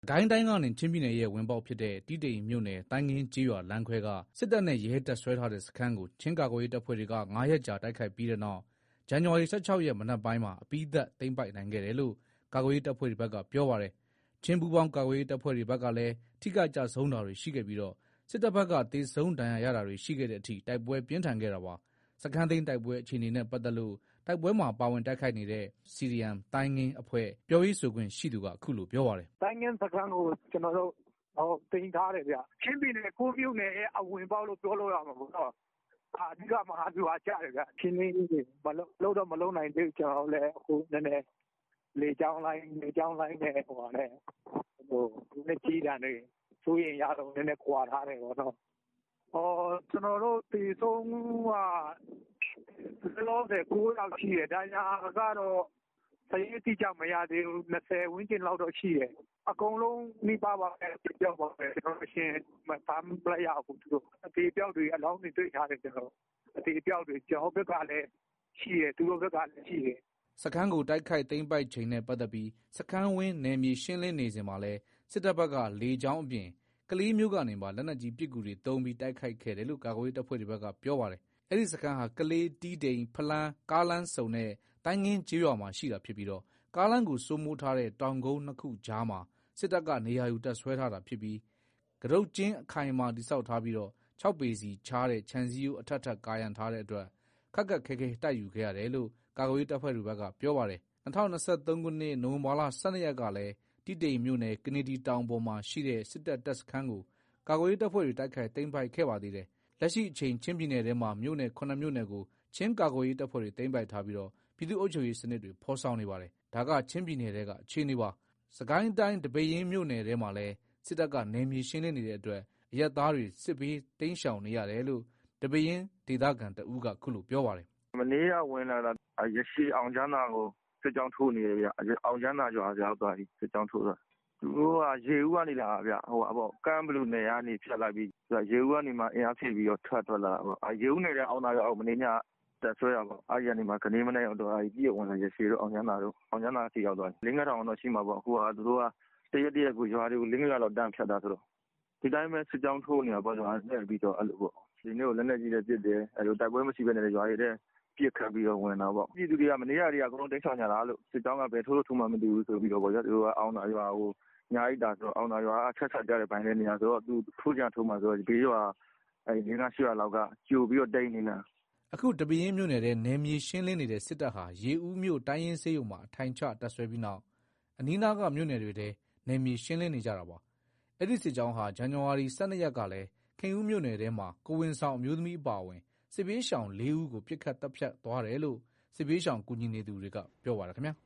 ကိုင်းတိုင်းကနေချင်းပြည်နယ်ရဲ့ဝင်ပေါက်ဖြစ်တဲ့တီးတိန်မြို့နယ်တိုင်းငင်းကျေးရွာလမ်းခွဲကစစ်တပ်နဲ့ရဲတပ်ဆွဲထားတဲ့စခန်းကိုချင်းကာကွယ်ရေးတပ်ဖွဲ့တွေက9 ရက်ကြာတိုက်ခိုက်ပြီးတဲ့နောက်ဇန်နဝါရီ 16 ရက်မနက်ပိုင်းမှာအပြီးသတ်သိမ်းပိုက်နိုင်ခဲ့တယ်လို့ကာကွယ်ရေးတပ်ဖွဲ့တွေဘက်ကပြောပါတယ်။ချင်းပူးပေါင်းကာကွယ်ရေးတပ်ဖွဲ့တွေဘက်ကလည်းထိခိုက်ကျဆုံးတာတွေရှိခဲ့ပြီးတော့စစ်တပ်ဘက်ကသေဆုံးဒဏ်ရာရတာတွေရှိခဲ့တဲ့အထိတိုက်ပွဲပြင်းထန်ခဲ့တာပါ။စခန်းသိမ်းတိုက်ပွဲအခြေအနေနဲ့ပတ်သက်လို့တိုက်ပွဲမှာပါဝင်တိုက်ခိုက်နေတဲ့ CDM တိုင်းငင်းအဖွဲ့ပြောရေးဆိုခွင့်ရှိသူကအခုလိုပြောပါတယ်။တိုင်းငင်းစခန်းကိုကျွန်တော်တို့သိမ်းထားတယ်ဗျ။ချင်းပြည်နယ်ကိုမြို့နယ်ရဲ့အဝင်ပေါက်လို့ပြောလို့ရမှာပေါ့နော်။အဓိကမဟာဗျူဟာကျတယ်ဗျ။ချင်းလေးမလုံးနိုင်သေးကျွန်တော်လည်းအခုနည်းနည်းလေကြောင်းလိုင်းနဲ့ဟိုဟာနဲ့လက်ကြီးတန်းတွေဆိုရင်ရတော့နည်းနည်းခွာထားတယ်ပေါ့နော်။ကျွန်တော်တို့တီဆုံးကလောတဲ့9ယောက်ရှိတယ်။ဒါညာကတော့စရေးတိကျမရသေးဘူး20ဝန်းကျင်လောက်တော့ရှိတယ်။အကုန်လုံးနှိပါပါပဲပြောပါပဲကျွန်တော်ရှင်းမဖမ်းပလိုက်ရဘူးသူတို့အသေးပြောက်တွေအလောင်းတွေတွေ့ထားတယ်ကျွန်တော်အသေးပြောက်တွေကျွန်တော်ဘက်ကလည်းရှိတယ်သူတို့ဘက်ကလည်းရှိတယ်စခန်းကိုတိုက်ခိုက်သိမ်းပိုက်ချိန်နဲ့ပတ်သက်ပြီးစခန်းဝင်းနယ်မြေရှင်းလင်းနေစဉ်မှာလဲစစ်တပ်ဘက်ကလေကြောင်းအပြင်ကလေးမျိုးကနေပါလက်နက်ကြီးပစ်ကူတွေတုံးပြီးတိုက်ခိုက်ခဲ့တယ်လို့ကာကွယ်ရေးတပ်ဖွဲ့တွေဘက်ကပြောပါတယ်။အဲ့ဒီစခန်းဟာကလေးတီးတိန်ဖလန်းကားလမ်းစုံနဲ့တိုင်းငင်းကျေးရွာမှာရှိတာဖြစ်ပြီးတော့ကားလမ်းကိုစိုးမိုးထားတဲ့တောင်ကုန်းနှစ်ခုကြားမှာစစ်တပ်ကနေရာယူတပ်ဆွဲထားတာဖြစ်ပြီးကရုတ်ကျင်းအခိုင်အမာတိစောက်ထားပြီးတော့6ပေစီချားတဲ့ခြံစည်းရိုးအထက်ကာရံထားတဲ့အတွက်ခက်ခက်ခဲခဲတိုက်ယူခဲ့ရတယ်လို့ကာကွယ်ရေးတပ်ဖွဲ့တွေဘက်ကပြောပါတယ်။2023 ခုနှစ်နိုဝင်ဘာလ12 ရက်ကလည်းတီးတိန်မြို့နယ်ကနေဒီတောင်ပေါ်မှာရှိတဲ့စစ်တပ်တပ်စခန်းကိုကာကွယ်ရေးတပ်ဖွဲ့တွေတိုက်ခိုက်သိမ်းပိုက်ခဲ့ပါသေးတယ်။လက်ရှိအချိန်ချင်းပြည်နယ်ထဲမှာမြို့နယ်9မြို့နယ်ကိုချင်းကာကွယ်ရေးတပ်ဖွဲ့တွေသိမ်းပိုက်ထားပြီးတော့ပြည်သူ့အုပ်ချုပ်ရေးစနစ်တွေဖော်ဆောင်နေပါတယ်။ဒါကချင်းပြည်နယ်ထဲကအခြေအနေပါ။စကိုင်းတိုင်းတပည့်ရင်းမြို့နယ်ထဲမှာလည်းစစ်တပ်ကနယ်မြေရှင်းလင်းနေတဲ့အတွက်အရက်သားတွေစစ်ဘေးတိမ်းရှောင်နေရတယ်လို့တပည့်ရင်းဒေသခံတဦးကခုလိုပြောပါတယ်။မနေ့ကဝင်လာတာရရှိအောင်ချမ်းသာကိုစစ်ကြောင်းထိုးနေတယ်ဗျ။အောင်ချမ်းသာရွာရောက်သွားပြီစစ်ကြောင်းထိုးတာ။သူတို့ကရေဦးကနေလာတာဗျ။ကမ်းဘလူနယ်ကနေဖြတ်လိုက်ပြီးရေဦးကနေမှအင်အားဖြည့်ပြီးတော့ထွက်လာတာပေါ့။ရေဦးနယ်ကအောင်သာရွာကိုမနေ့ညတက်ဆွဲရပေါ့။အဲ့ဒီကနေမှကနေမနေ့တော့ပြည့်ဝင်လာရရှိတော့အောင်ချမ်းသာစီရောက်သွားတယ်။လင်းကထောင်တော့ရှိမှာပေါ့။အခုကသူတို့ကတရက်ကိုရွာတွေကိုလင်းကလောက်တန်းဖြတ်တာဆိုတော့ဒီတိုင်းပဲစစ်ကြောင်းထိုးနေတာပေါ့။အဲ့ပြီးတော့အဲ့လိုပေါ့။ဒီနေ့ကိုလက်နက်ကြီးနဲ့ပစ်တယ်။အဲ့လိုတိုက်ပွဲမရှိဘဲနဲ့ရွာတွေတဲ့ပြစ်ခတ်ပြီးတော့ဝင်တာပေါ့ပြည်သူတွေကမနေ့ကတည်းကအကုန်လုံးတိတ်ဆောင်ကြတာလို့စစ်ကြောင်းကဘယ်ထိုးလို့ထူမှမသိဘူးဆိုပြီးတော့ပေါ့ရသူကအောင်သာရွာကိုညာအိတ်တာဆိုတော့အောင်သာရွာအချက်ချက်ကြတဲ့ဘိုင်းလေးနေရာဆိုတော့သူထိုးကြထိုးမှဆိုတော့ဘေးရွာအဲဒီငါးရှိရွာလောက်ကကြိုပြီးတော့တိတ်နေတာအခုတပည့်ရင်းမြို့နယ်ထဲနယ်မြေရှင်းလင်းနေတဲ့စစ်တပ်ဟာရေဦးမြို့တိုင်းရင်းစေးရုံမှာအထိုင်ချတပ်ဆွဲပြီးနောက်အနီးနားကမြို့နယ်တွေထဲနယ်မြေရှင်းလင်းနေကြတာပါအဲ့ဒီစစ်ကြောင်းဟာဇန်နဝါရီ 12 ရက်ကလည်းခင်ဦးမြို့နယ်ထဲမှာကိုဝင်ဆောင်အမျိုးသမီးအပါအဝင်စစ်ဘေးရှောင်4 ဦးကိုပြစ်ခတ်တပ်ဖြတ်သွားတယ်လို့စစ်ဘေးရှောင်ကူညီနေသူတွေကပြောပါတယ်ခင်ဗျာ